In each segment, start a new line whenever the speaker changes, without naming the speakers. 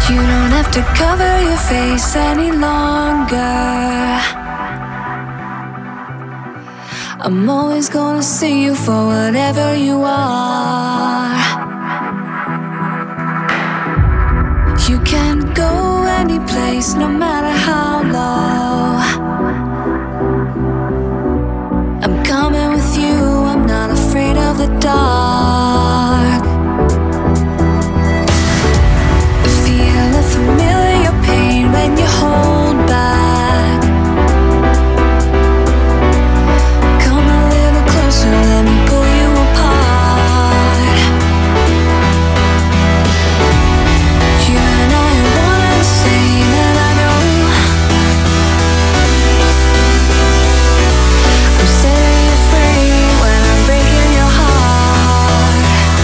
You don't have to cover your face any longer. I'm always gonna see you for whatever you are. You can go any place, no matter how low. I'm coming with you, I'm not afraid of the dark. Feel a familiar pain when you hold back. Come a little closer, let me pull you apart. You and I are one and the same, and I know I'm setting you free when I'm breaking your heart.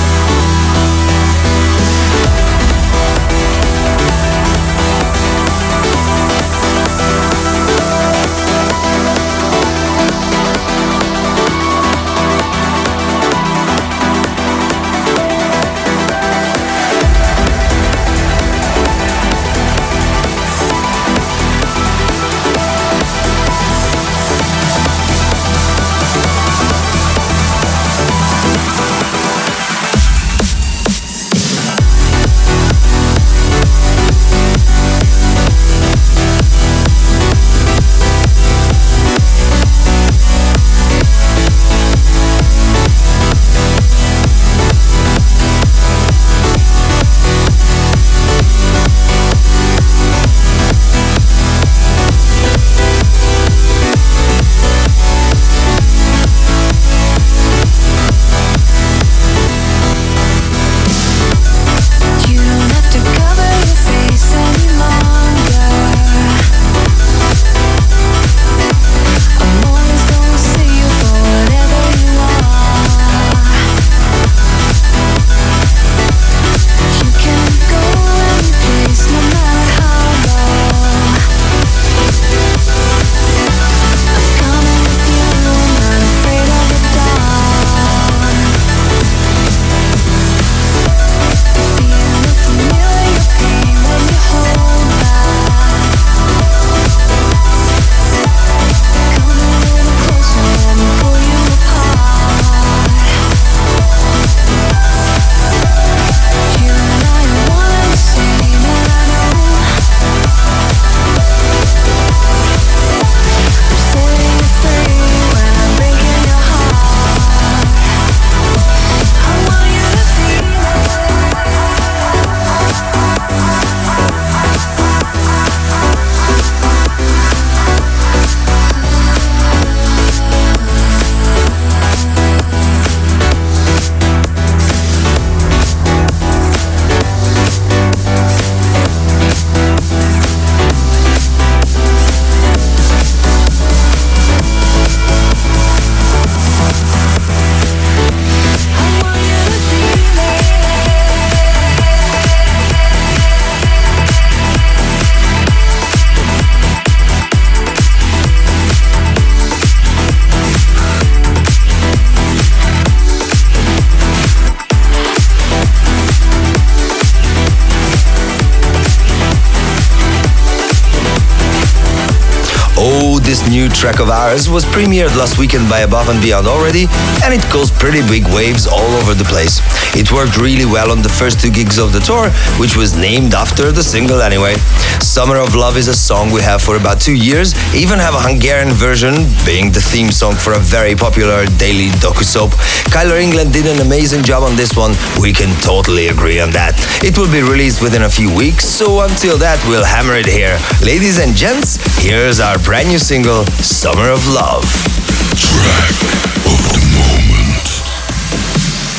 This new track of ours was premiered last weekend by Above and Beyond already, and it caused pretty big waves all over the place. It worked really well on the first 2 gigs of the tour, which was named after the single anyway. Summer of Love is a song we have for about 2 years, even have a Hungarian version, being the theme song for a very popular daily docu-soap. Kyler England did an amazing job on this one, we can totally agree on that. It will be released within a few weeks, so until that we'll hammer it here. Ladies and gents, here's our brand new single, Summer of Love.
Track of the month.